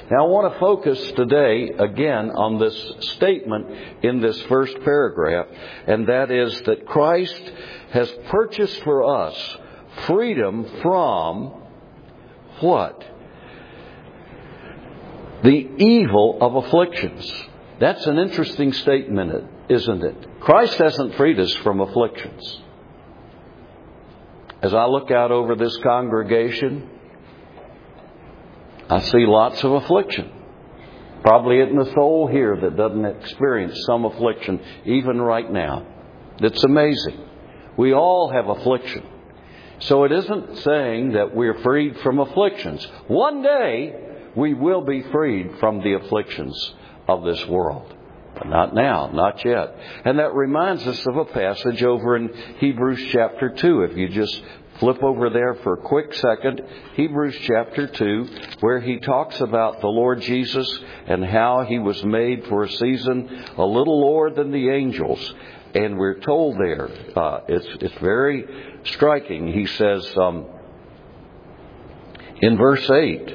Now I want to focus today again on this statement in this first paragraph, and that is that Christ has purchased for us freedom from what? The evil of afflictions. That's an interesting statement, isn't it? Christ hasn't freed us from afflictions. As I look out over this congregation, I see lots of affliction. Probably isn't a soul here that doesn't experience some affliction, even right now. It's amazing. We all have affliction. So it isn't saying that we're freed from afflictions. One day, we will be freed from the afflictions of this world. But not now, not yet. And that reminds us of a passage over in Hebrews chapter 2. If you just flip over there for a quick second, Hebrews chapter 2, where he talks about the Lord Jesus and how he was made for a season a little lower than the angels. And we're told there, it's very striking. He says in verse 8,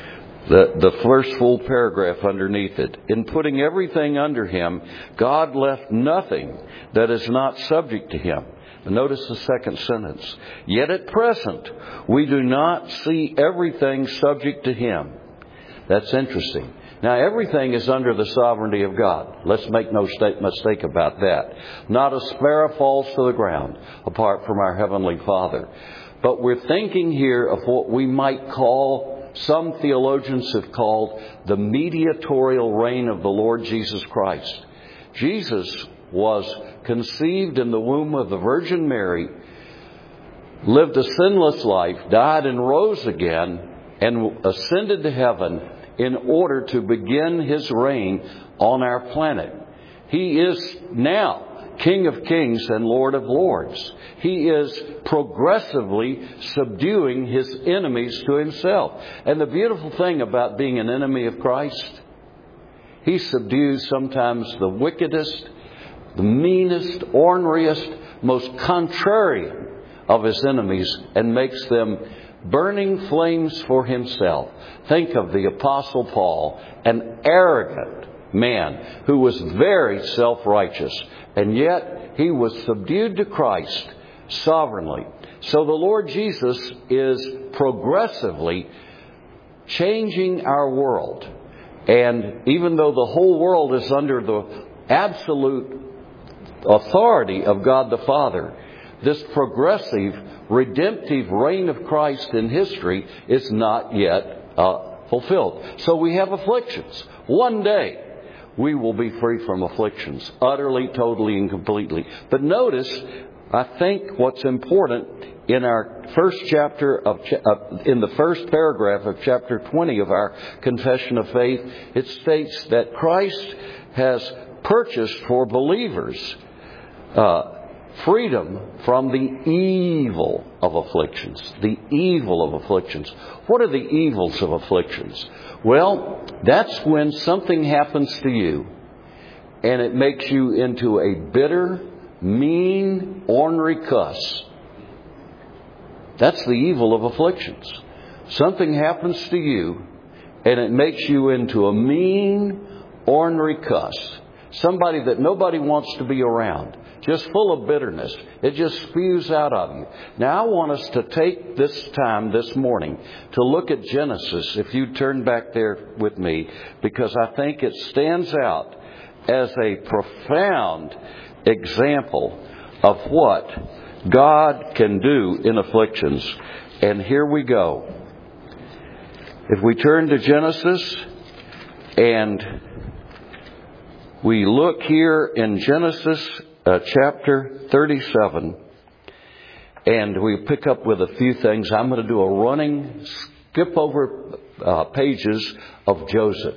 the first full paragraph underneath it, in putting everything under him, God left nothing that is not subject to him. Notice the second sentence. Yet at present, we do not see everything subject to him. That's interesting. Now, everything is under the sovereignty of God. Let's make no mistake about that. Not a sparrow falls to the ground apart from our Heavenly Father. But we're thinking here of what we might call, some theologians have called, the mediatorial reign of the Lord Jesus Christ. Jesus was conceived in the womb of the Virgin Mary, lived a sinless life, died and rose again, and ascended to heaven in order to begin his reign on our planet. He is now King of Kings and Lord of Lords. He is progressively subduing his enemies to himself. And the beautiful thing about being an enemy of Christ, he subdues sometimes the wickedest, the meanest, orneriest, most contrarian of his enemies, and makes them burning flames for himself. Think of the Apostle Paul, an arrogant man who was very self-righteous, and yet he was subdued to Christ sovereignly. So the Lord Jesus is progressively changing our world. And even though the whole world is under the absolute authority of God the Father, this progressive, redemptive reign of Christ in history is not yet fulfilled. So we have afflictions. One day we will be free from afflictions, utterly, totally, and completely. But notice, I think what's important in our first chapter in the first paragraph of chapter 20 of our Confession of Faith, it states that Christ has purchased for believers freedom from the evil of afflictions. The evil of afflictions. What are the evils of afflictions? Well, that's when something happens to you and it makes you into a bitter, mean, ornery cuss. That's the evil of afflictions. Something happens to you and it makes you into a mean, ornery cuss. Somebody that nobody wants to be around. Just full of bitterness. It just spews out of you. Now I want us to take this time this morning to look at Genesis, if you turn back there with me, because I think it stands out as a profound example of what God can do in afflictions. And here we go. If we turn to Genesis and we look here in Genesis chapter 37, and we pick up with a few things. I'm going to do a running skip over pages of Joseph.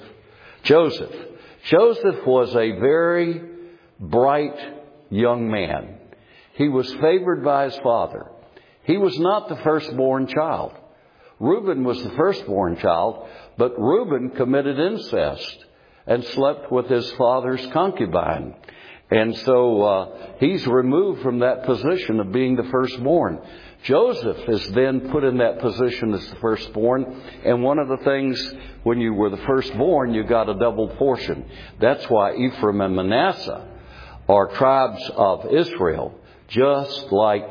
Joseph was a very bright young man. He was favored by his father. He was not the firstborn child. Reuben was the firstborn child, but Reuben committed incest and slept with his father's concubine. And so he's removed from that position of being the firstborn. Joseph is then put in that position as the firstborn. And one of the things, when you were the firstborn, you got a double portion. That's why Ephraim and Manasseh are tribes of Israel, just like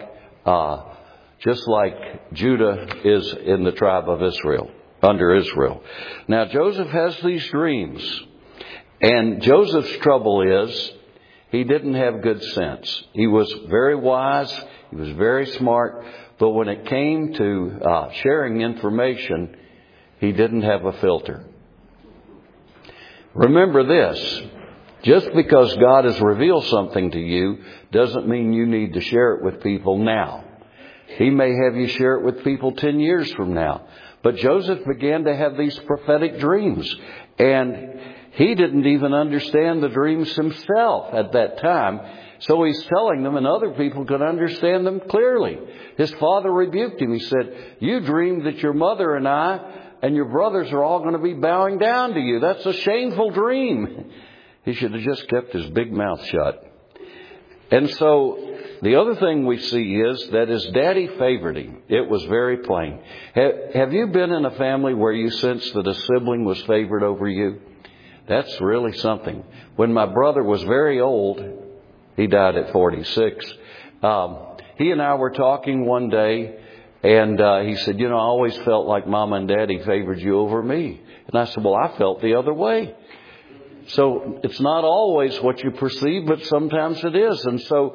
Judah is in the tribe of Israel, under Israel. Now, Joseph has these dreams. And Joseph's trouble is, he didn't have good sense. He was very wise. He was very smart. But when it came to sharing information, he didn't have a filter. Remember this. Just because God has revealed something to you doesn't mean you need to share it with people now. He may have you share it with people 10 years from now. But Joseph began to have these prophetic dreams. And he didn't even understand the dreams himself at that time. So he's telling them, and other people could understand them clearly. His father rebuked him. He said, "You dreamed that your mother and I and your brothers are all going to be bowing down to you. That's a shameful dream." He should have just kept his big mouth shut. And so the other thing we see is that his daddy favored him. It was very plain. Have you been in a family where you sensed that a sibling was favored over you? That's really something. When my brother was very old, he died at 46. He and I were talking one day, and he said, "I always felt like Mama and Daddy favored you over me." And I said, "Well, I felt the other way." So it's not always what you perceive, but sometimes it is. And so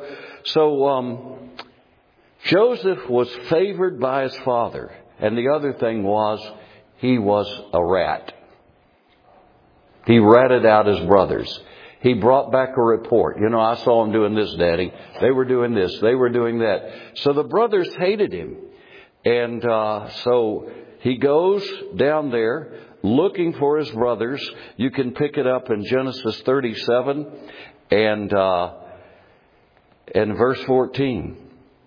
Joseph was favored by his father. And the other thing was, he was a rat. He ratted out his brothers. He brought back a report. "I saw them doing this, Daddy. They were doing this. They were doing that." So the brothers hated him. And so he goes down there looking for his brothers. You can pick it up in Genesis 37 and verse 14.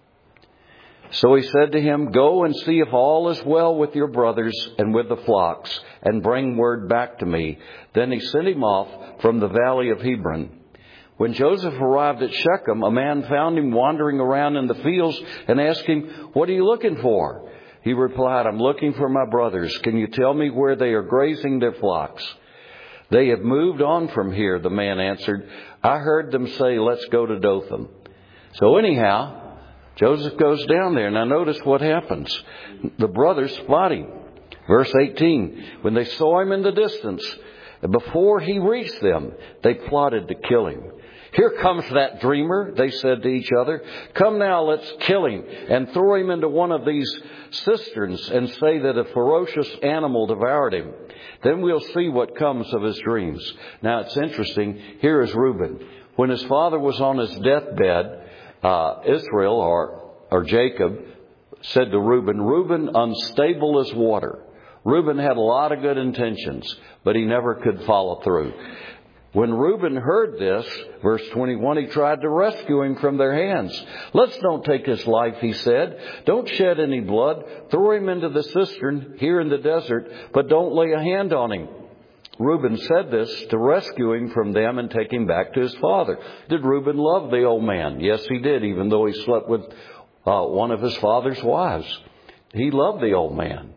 So he said to him, "Go and see if all is well with your brothers and with the flocks, and bring word back to me." Then he sent him off from the valley of Hebron. When Joseph arrived at Shechem, a man found him wandering around in the fields and asked him, "What are you looking for?" He replied, "I'm looking for my brothers. Can you tell me where they are grazing their flocks?" "They have moved on from here," the man answered. "I heard them say, 'Let's go to Dothan.'" So anyhow, Joseph goes down there. Now notice what happens. The brothers spot him. Verse 18, when they saw him in the distance, before he reached them, they plotted to kill him. "Here comes that dreamer," they said to each other. "Come now, let's kill him and throw him into one of these cisterns and say that a ferocious animal devoured him. Then we'll see what comes of his dreams." Now it's interesting. Here is Reuben. When his father was on his deathbed, Israel or Jacob said to Reuben, "Reuben, unstable as water." Reuben had a lot of good intentions, but he never could follow through. When Reuben heard this, verse 21, he tried to rescue him from their hands. "Let's don't take his life," he said. "Don't shed any blood. Throw him into the cistern here in the desert, but don't lay a hand on him." Reuben said this to rescue him from them and take him back to his father. Did Reuben love the old man? Yes, he did, even though he slept with one of his father's wives. He loved the old man.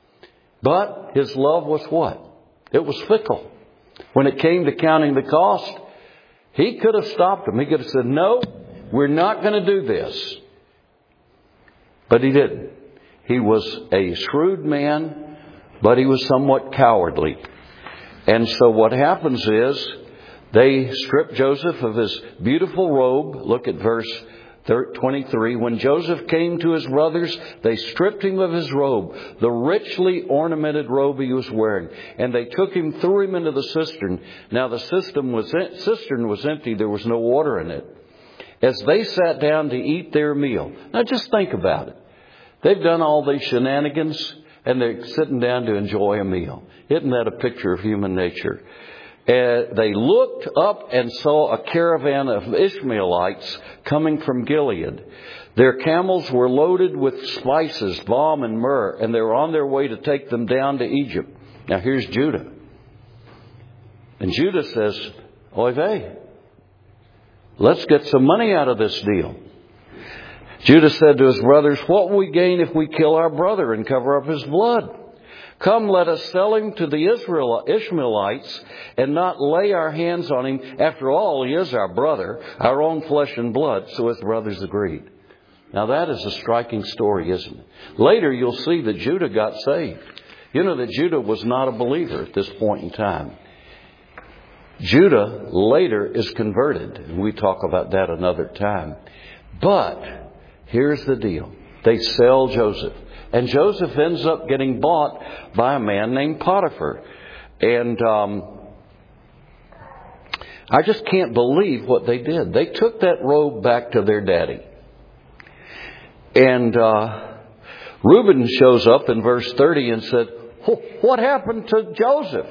But his love was what? It was fickle. When it came to counting the cost, he could have stopped him. He could have said, "No, we're not going to do this." But he didn't. He was a shrewd man, but he was somewhat cowardly. And so what happens is they strip Joseph of his beautiful robe. Look at verse 23. When Joseph came to his brothers, they stripped him of his robe, the richly ornamented robe he was wearing. And they took him, threw him into the cistern. Now the cistern was empty. There was no water in it. As they sat down to eat their meal. Now just think about it. They've done all these shenanigans and they're sitting down to enjoy a meal. Isn't that a picture of human nature? They looked up and saw a caravan of Ishmaelites coming from Gilead. Their camels were loaded with spices, balm, and myrrh, and they were on their way to take them down to Egypt. Now here's Judah. And Judah says, "Oy vey, let's get some money out of this deal." Judah said to his brothers, "What will we gain if we kill our brother and cover up his blood? Come, let us sell him to the Ishmaelites and not lay our hands on him. After all, he is our brother, our own flesh and blood." So his brothers agreed. Now that is a striking story, isn't it? Later you'll see that Judah got saved. You know that Judah was not a believer at this point in time. Judah later is converted, and we talk about that another time. But here's the deal. They sell Joseph. And Joseph ends up getting bought by a man named Potiphar. And I just can't believe what they did. They took that robe back to their daddy. And Reuben shows up in verse 30 and said, "What happened to Joseph?"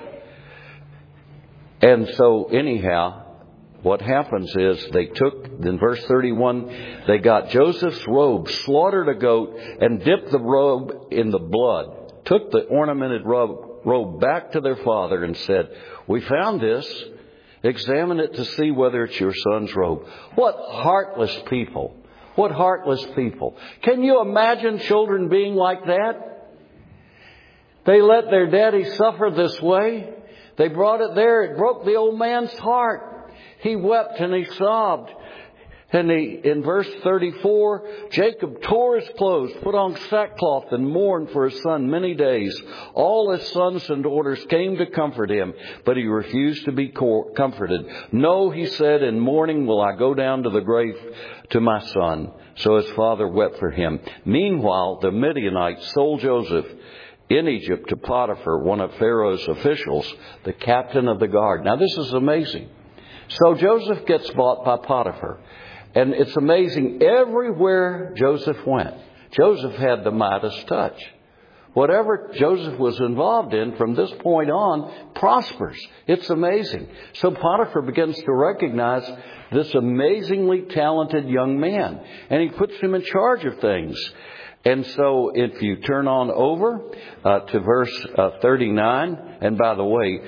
And so anyhow, what happens is they took, in verse 31, they got Joseph's robe, slaughtered a goat, and dipped the robe in the blood. Took the ornamented robe back to their father and said, "We found this. Examine it to see whether it's your son's robe." What heartless people. What heartless people. Can you imagine children being like that? They let their daddy suffer this way. They brought it there. It broke the old man's heart. He wept and he sobbed. And in verse 34, Jacob tore his clothes, put on sackcloth, and mourned for his son many days. All his sons and daughters came to comfort him, but he refused to be comforted. "No," he said, "in mourning will I go down to the grave to my son." So his father wept for him. Meanwhile, the Midianites sold Joseph in Egypt to Potiphar, one of Pharaoh's officials, the captain of the guard. Now this is amazing. So Joseph gets bought by Potiphar. And it's amazing, everywhere Joseph went, Joseph had the Midas touch. Whatever Joseph was involved in from this point on prospers. It's amazing. So Potiphar begins to recognize this amazingly talented young man. And he puts him in charge of things. And so if you turn on over to verse 39, and by the way,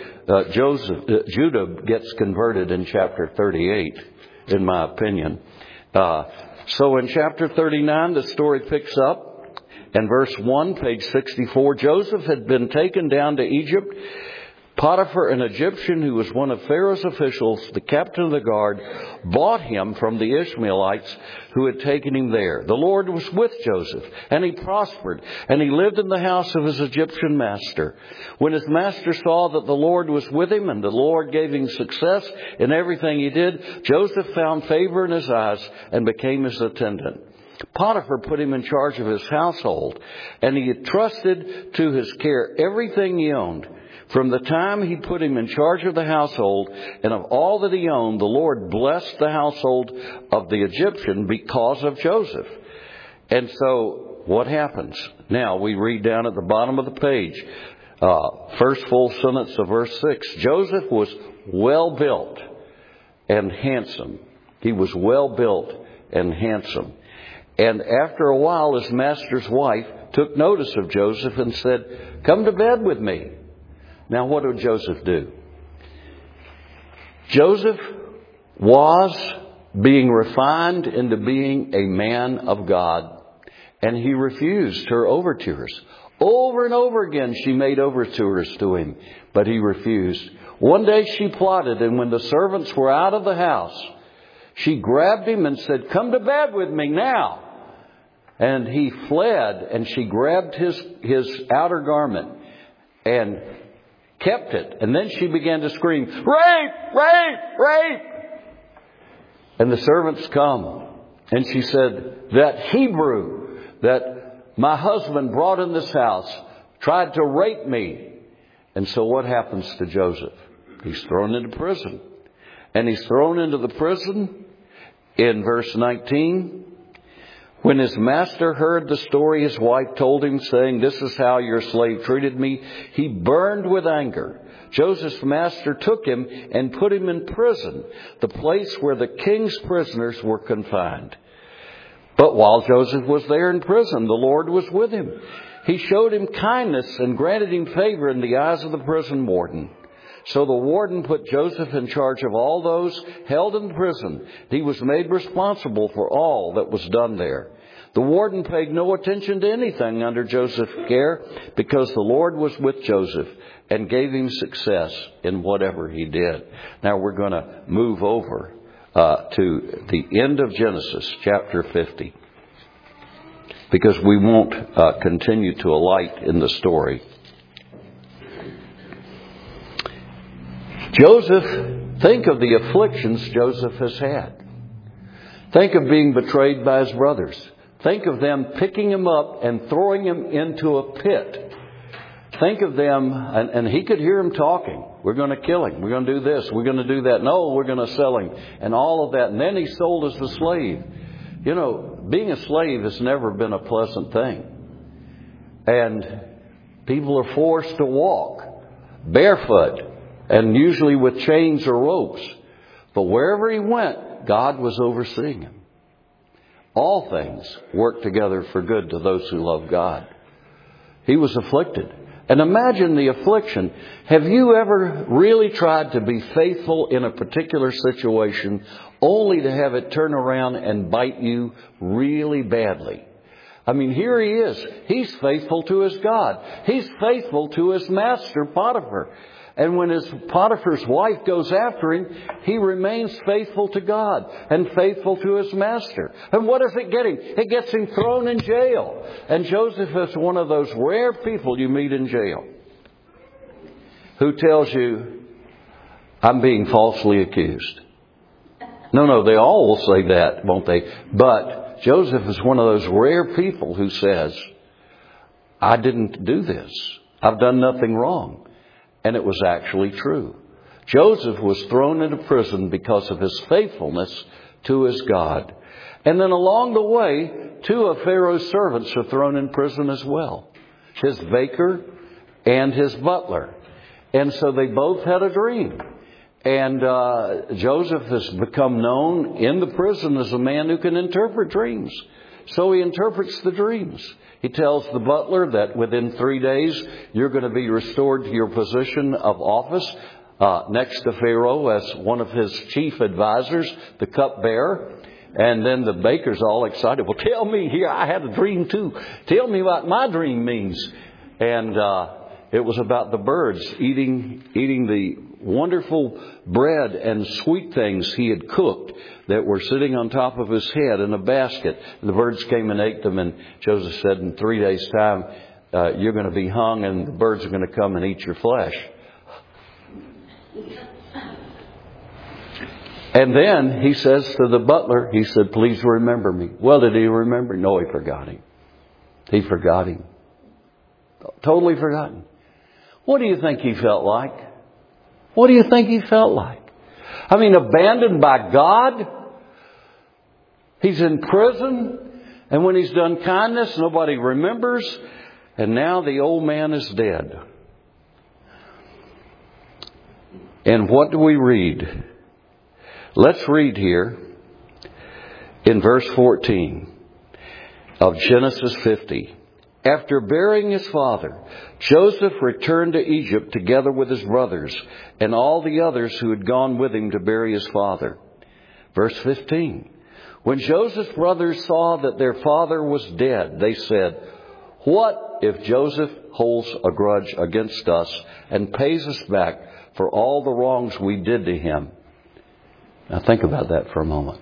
Judah gets converted in chapter 38, in my opinion. So in chapter 39, the story picks up. And verse 1, page 64, Joseph had been taken down to Egypt. Potiphar, an Egyptian who was one of Pharaoh's officials, the captain of the guard, bought him from the Ishmaelites who had taken him there. The Lord was with Joseph, and he prospered, and he lived in the house of his Egyptian master. When his master saw that the Lord was with him, and the Lord gave him success in everything he did, Joseph found favor in his eyes and became his attendant. Potiphar put him in charge of his household, and he entrusted to his care everything he owned. From the time he put him in charge of the household and of all that he owned, the Lord blessed the household of the Egyptian because of Joseph. And so what happens? Now we read down at the bottom of the page, first full sentence of verse 6. Joseph was well built and handsome. He was well built and handsome. And after a while, his master's wife took notice of Joseph and said, "Come to bed with me." Now, what did Joseph do? Joseph was being refined into being a man of God, and he refused her overtures. Over and over again, she made overtures to him, but he refused. One day she plotted, and when the servants were out of the house, she grabbed him and said, "Come to bed with me now." And he fled, and she grabbed his outer garment and kept it. And then she began to scream, "Rape! Rape! Rape!" And the servants come. And she said, "That Hebrew that my husband brought in this house tried to rape me." And so what happens to Joseph? He's thrown into prison. And he's thrown into the prison in verse 19. When his master heard the story his wife told him, saying, "This is how your slave treated me," he burned with anger. Joseph's master took him and put him in prison, the place where the king's prisoners were confined. But while Joseph was there in prison, the Lord was with him. He showed him kindness and granted him favor in the eyes of the prison warden. So the warden put Joseph in charge of all those held in prison. He was made responsible for all that was done there. The warden paid no attention to anything under Joseph's care because the Lord was with Joseph and gave him success in whatever he did. Now we're going to move over to the end of Genesis chapter 50 because we won't continue to alight in the story. Joseph, think of the afflictions Joseph has had. Think of being betrayed by his brothers. Think of them picking him up and throwing him into a pit. Think of them, and he could hear him talking. We're going to kill him. We're going to do this. We're going to do that. No, we're going to sell him. And all of that. And then he's sold as a slave. You know, being a slave has never been a pleasant thing. And people are forced to walk barefoot and usually with chains or ropes. But wherever he went, God was overseeing him. All things work together for good to those who love God. He was afflicted. And imagine the affliction. Have you ever really tried to be faithful in a particular situation only to have it turn around and bite you really badly? I mean, here he is. He's faithful to his God. He's faithful to his master, Potiphar. And when his Potiphar's wife goes after him, he remains faithful to God and faithful to his master. And what does it get him? It gets him thrown in jail. And Joseph is one of those rare people you meet in jail who tells you, I'm being falsely accused. No, they all will say that, won't they? But Joseph is one of those rare people who says, I didn't do this. I've done nothing wrong. And it was actually true. Joseph was thrown into prison because of his faithfulness to his God. And then along the way, two of Pharaoh's servants are thrown in prison as well. His baker and his butler. And so they both had a dream. And Joseph has become known in the prison as a man who can interpret dreams. So he interprets the dreams. He tells the butler that within 3 days you're going to be restored to your position of office next to Pharaoh as one of his chief advisors, the cupbearer. And then the baker's all excited. Well, tell me here, I had a dream too. Tell me what my dream means. And it was about the birds eating the wonderful bread and sweet things he had cooked that were sitting on top of his head in a basket. The birds came and ate them, and Joseph said, in 3 days' time, you're going to be hung and the birds are going to come and eat your flesh. And then he says to the butler, he said, please remember me. Well, did he remember? No, he forgot him. He forgot him. Totally forgotten. What do you think he felt like? What do you think he felt like? I mean, abandoned by God. He's in prison. And when he's done kindness, nobody remembers. And now the old man is dead. And what do we read? Let's read here in verse 14 of Genesis 50. After burying his father, Joseph returned to Egypt together with his brothers and all the others who had gone with him to bury his father. Verse 15. When Joseph's brothers saw that their father was dead, they said, what if Joseph holds a grudge against us and pays us back for all the wrongs we did to him? Now think about that for a moment.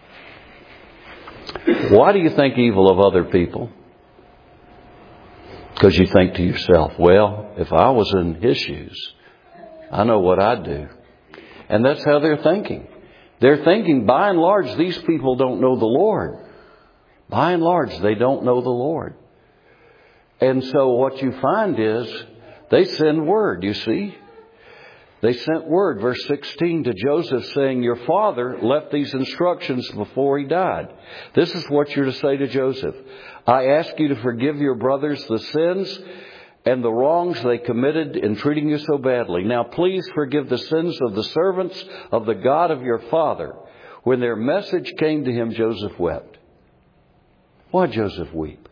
Why do you think evil of other people? Because you think to yourself, well, if I was in his shoes, I know what I'd do. And that's how they're thinking. They're thinking, by and large, these people don't know the Lord. By and large, they don't know the Lord. And so what you find is they send word, you see. They sent word, verse 16, to Joseph saying, your father left these instructions before he died. This is what you're to say to Joseph. I ask you to forgive your brothers the sins and the wrongs they committed in treating you so badly. Now please forgive the sins of the servants of the God of your father. When their message came to him, Joseph wept. Why did Joseph weep?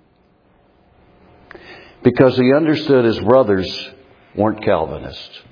Because he understood his brothers weren't Calvinists.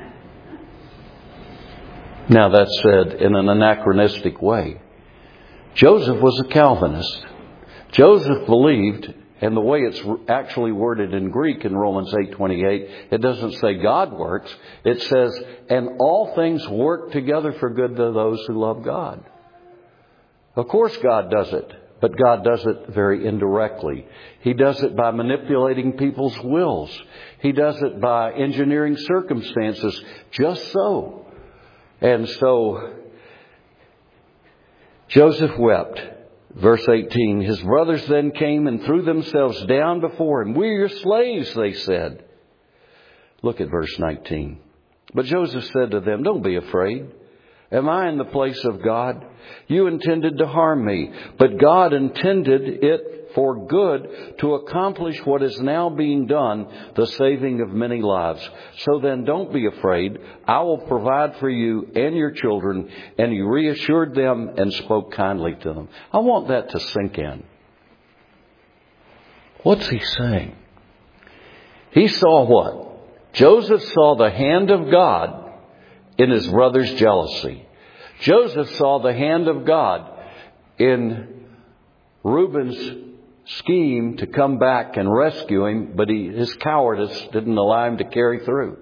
Now that's said in an anachronistic way. Joseph was a Calvinist. Joseph believed, and the way it's actually worded in Greek in Romans 8:28, it doesn't say God works. It says, and all things work together for good to those who love God. Of course God does it, but God does it very indirectly. He does it by manipulating people's wills. He does it by engineering circumstances just so. And so Joseph wept. Verse 18, his brothers then came and threw themselves down before him. "We are your slaves," they said. Look at verse 19. But Joseph said to them, "Don't be afraid. Am I in the place of God? You intended to harm me, but God intended it for good to accomplish what is now being done, the saving of many lives. So then don't be afraid. I will provide for you and your children." And he reassured them and spoke kindly to them. I want that to sink in. What's he saying? He saw what? Joseph saw the hand of God in his brother's jealousy. Joseph saw the hand of God in Reuben's scheme to come back and rescue him, but his cowardice didn't allow him to carry through.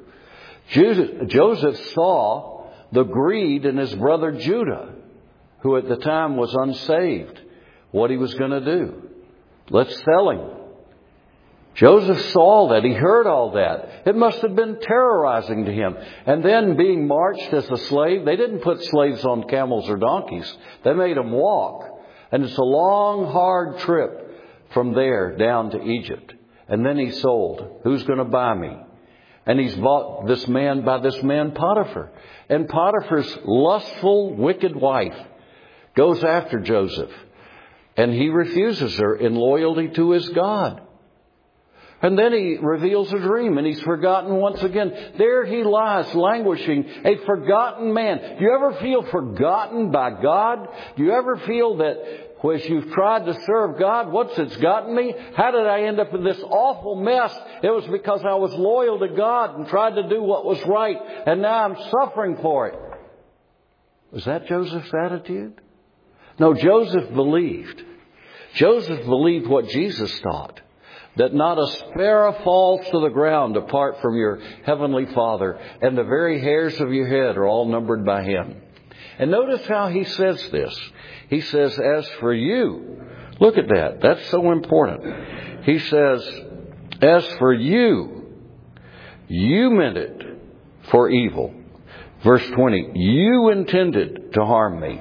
Joseph saw the greed in his brother Judah, who at the time was unsaved, what he was going to do. Let's sell him. Joseph saw that. He heard all that. It must have been terrorizing to him. And then being marched as a slave, they didn't put slaves on camels or donkeys. They made them walk. And it's a long, hard trip from there down to Egypt. And then he's sold. Who's going to buy me? And he's bought this man by this man Potiphar. And Potiphar's lustful, wicked wife goes after Joseph. And he refuses her in loyalty to his God. And then he reveals a dream, and he's forgotten once again. There he lies, languishing, a forgotten man. Do you ever feel forgotten by God? Do you ever feel that as you've tried to serve God, what's it's gotten me? How did I end up in this awful mess? It was because I was loyal to God and tried to do what was right, and now I'm suffering for it. Was that Joseph's attitude? No, Joseph believed. Joseph believed what Jesus taught. That not a sparrow falls to the ground apart from your heavenly Father, and the very hairs of your head are all numbered by Him. And notice how he says this. He says, as for you, look at that. That's so important. He says, as for you, you meant it for evil. Verse 20, you intended to harm me.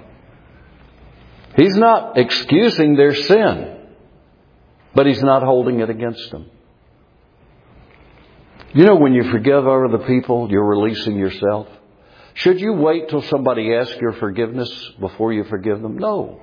He's not excusing their sin, but he's not holding it against them. You know, when you forgive other people, you're releasing yourself. Should you wait till somebody asks your forgiveness before you forgive them? No.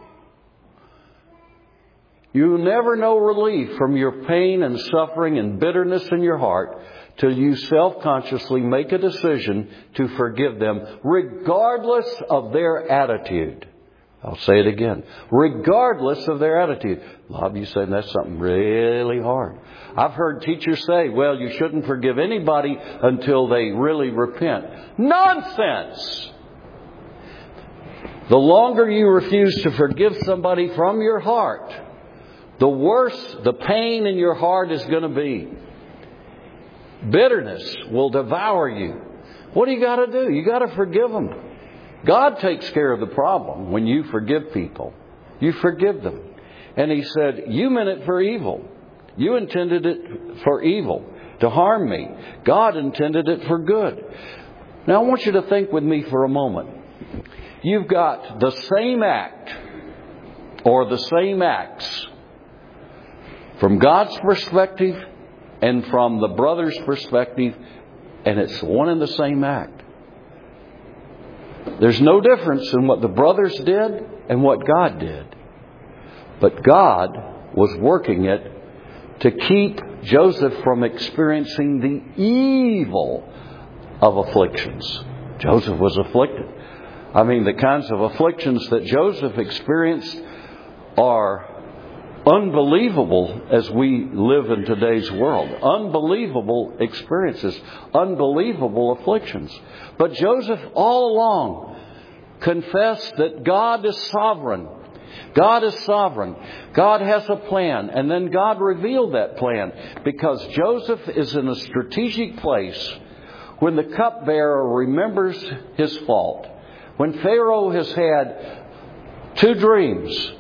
You never know relief from your pain and suffering and bitterness in your heart till you self-consciously make a decision to forgive them, regardless of their attitude. I'll say it again. Regardless of their attitude. A lot of you say that's something really hard. I've heard teachers say, well, you shouldn't forgive anybody until they really repent. Nonsense! The longer you refuse to forgive somebody from your heart, the worse the pain in your heart is going to be. Bitterness will devour you. What do you got to do? You got to forgive them. God takes care of the problem when you forgive people. You forgive them. And he said, you meant it for evil. You intended it for evil, to harm me. God intended it for good. Now I want you to think with me for a moment. You've got the same act or the same acts from God's perspective and from the brother's perspective, and it's one and the same act. There's no difference in what the brothers did and what God did. But God was working it to keep Joseph from experiencing the evil of afflictions. Joseph was afflicted. I mean, the kinds of afflictions that Joseph experienced are unbelievable as we live in today's world. Unbelievable experiences. Unbelievable afflictions. But Joseph all along confessed that God is sovereign. God is sovereign. God has a plan. And then God revealed that plan because Joseph is in a strategic place when the cupbearer remembers his fault. When Pharaoh has had 2 dreams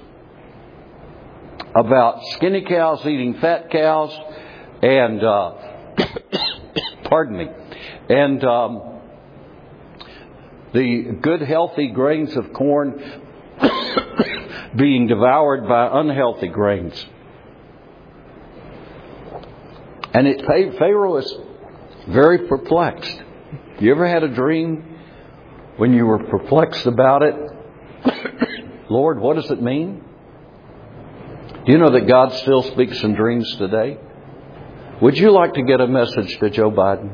about skinny cows eating fat cows and, pardon me, and the good healthy grains of corn being devoured by unhealthy grains. And Pharaoh is very perplexed. You ever had a dream when you were perplexed about it? Lord, what does it mean? Do you know that God still speaks in dreams today? Would you like to get a message to Joe Biden?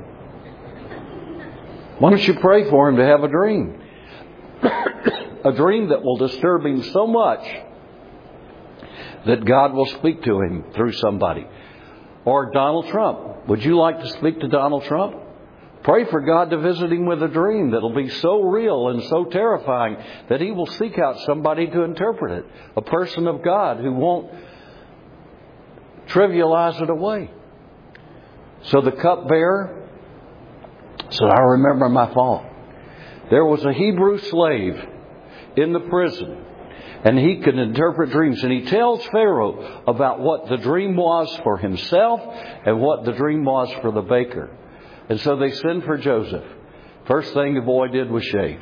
Why don't you pray for him to have a dream? A dream that will disturb him so much that God will speak to him through somebody. Or Donald Trump. Would you like to speak to Donald Trump? Pray for God to visit him with a dream that'll be so real and so terrifying that he will seek out somebody to interpret it. A person of God who won't trivialize it away. So the cupbearer said, I remember my fault. There was a Hebrew slave in the prison, and he could interpret dreams. And he tells Pharaoh about what the dream was for himself and what the dream was for the baker. And so they send for Joseph. First thing the boy did was shave.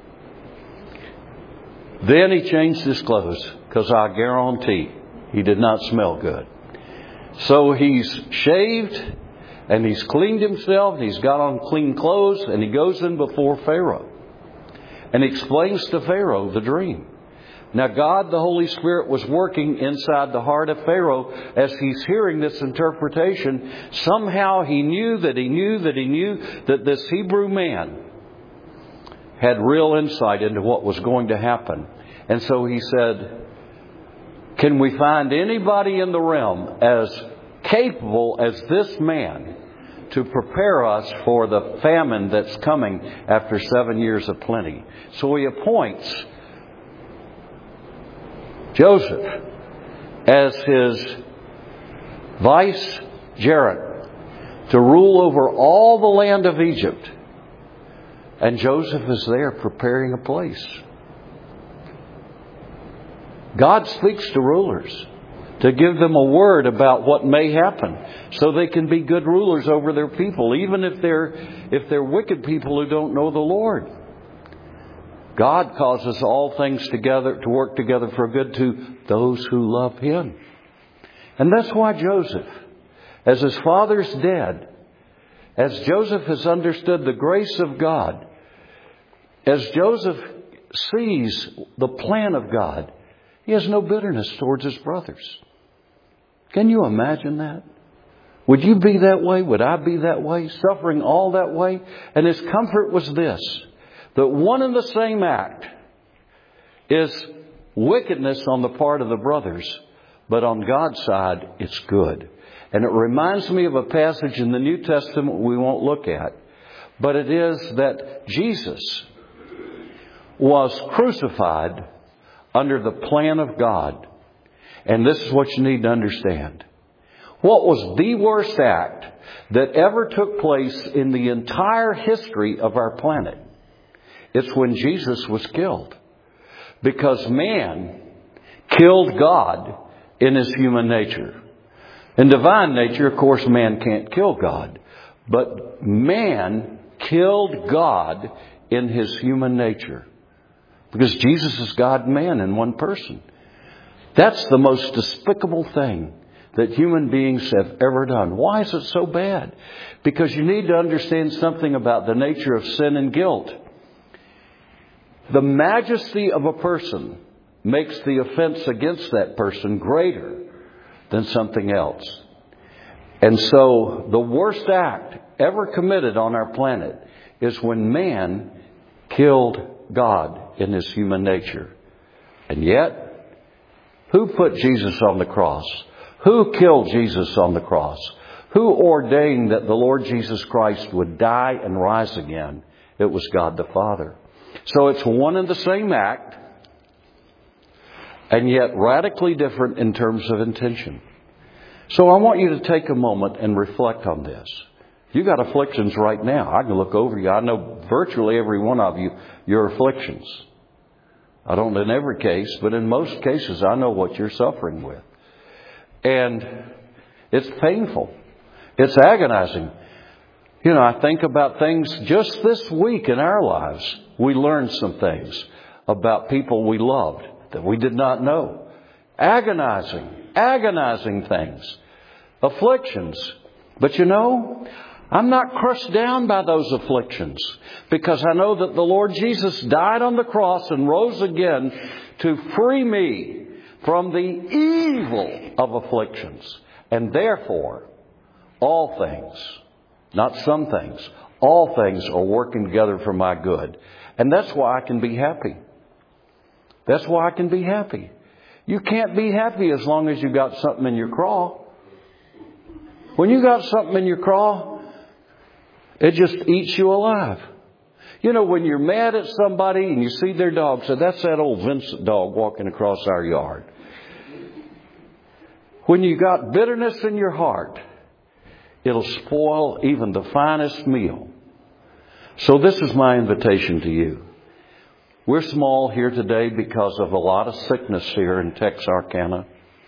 Then he changed his clothes, because I guarantee he did not smell good. So he's shaved, and he's cleaned himself, and he's got on clean clothes, and he goes in before Pharaoh. And explains to Pharaoh the dream. Now God, the Holy Spirit, was working inside the heart of Pharaoh as he's hearing this interpretation. Somehow he knew that this Hebrew man had real insight into what was going to happen. And so he said, can we find anybody in the realm as capable as this man to prepare us for the famine that's coming after 7 years of plenty? So he appoints Joseph as his vicegerent to rule over all the land of Egypt. And Joseph is there preparing a place. God speaks to rulers to give them a word about what may happen so they can be good rulers over their people, even if they're wicked people who don't know the Lord. God causes all things together to work together for good to those who love Him. And that's why Joseph, as his father's dead, as Joseph has understood the grace of God, as Joseph sees the plan of God, he has no bitterness towards his brothers. Can you imagine that? Would you be that way? Would I be that way? Suffering all that way? And his comfort was this, that one and the same act is wickedness on the part of the brothers, but on God's side, it's good. And it reminds me of a passage in the New Testament we won't look at, but it is that Jesus was crucified under the plan of God. And this is what you need to understand. What was the worst act that ever took place in the entire history of our planet? It's when Jesus was killed. Because man killed God in his human nature. In divine nature, of course, man can't kill God. But man killed God in his human nature. Because Jesus is God and man in one person. That's the most despicable thing that human beings have ever done. Why is it so bad? Because you need to understand something about the nature of sin and guilt. The majesty of a person makes the offense against that person greater than something else. And so the worst act ever committed on our planet is when man killed God in his human nature. And yet, who put Jesus on the cross? Who killed Jesus on the cross? Who ordained that the Lord Jesus Christ would die and rise again? It was God the Father. So it's one and the same act. and yet radically different in terms of intention. So I want you to take a moment and reflect on this. You got afflictions right now. I can look over you. I know virtually every one of you, your afflictions. I don't in every case, but in most cases, I know what you're suffering with. And it's painful. It's agonizing. You know, I think about things just this week in our lives. We learned some things about people we loved that we did not know. Agonizing things. Afflictions. But you know, I'm not crushed down by those afflictions, because I know that the Lord Jesus died on the cross and rose again to free me from the evil of afflictions. And therefore, all things, not some things, all things are working together for my good. And that's why I can be happy. That's why I can be happy. You can't be happy as long as you've got something in your craw. When you got something in your craw, it just eats you alive. You know, when you're mad at somebody and you see their dog, so that's that old Vincent dog walking across our yard. When you got bitterness in your heart, it'll spoil even the finest meal. So this is my invitation to you. We're small here today because of a lot of sickness here in Texarkana.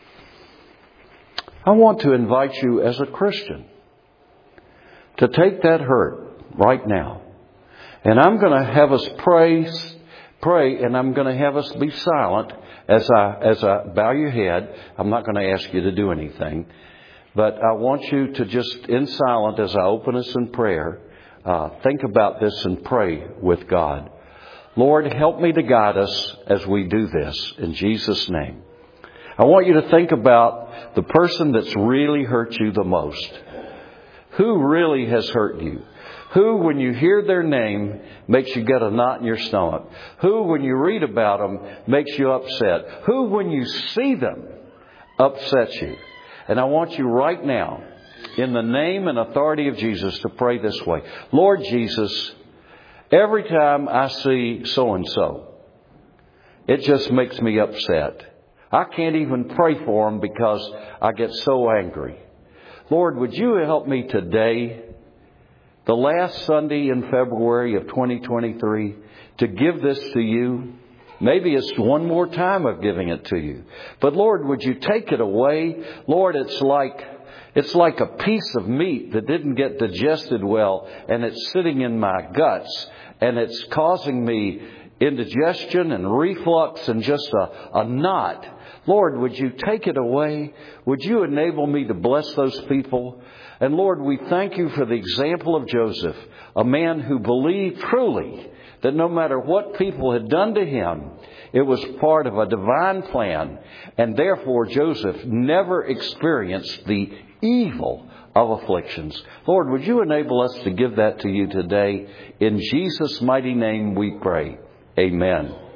I want to invite you as a Christian to take that hurt right now. And I'm going to have us pray, and I'm going to have us be silent as I bow your head. I'm not going to ask you to do anything. But I want you to just, in silence, as I open us in prayer, think about this and pray with God. Lord, help me to guide us as we do this, in Jesus' name. I want you to think about the person that's really hurt you the most. Who really has hurt you? Who, when you hear their name, makes you get a knot in your stomach? Who, when you read about them, makes you upset? Who, when you see them, upsets you? And I want you right now, in the name and authority of Jesus, to pray this way. Lord Jesus, every time I see so-and-so, it just makes me upset. I can't even pray for them because I get so angry. Lord, would you help me today, the last Sunday in February of 2023, to give this to you? Maybe it's one more time of giving it to you. But Lord, would you take it away? Lord, it's like a piece of meat that didn't get digested well, and it's sitting in my guts, and it's causing me indigestion and reflux and just a knot. Lord, would you take it away? Would you enable me to bless those people? And Lord, we thank you for the example of Joseph, a man who believed truly that no matter what people had done to him, it was part of a divine plan. And therefore, Joseph never experienced the evil of afflictions. Lord, would you enable us to give that to you today? In Jesus' mighty name we pray. Amen.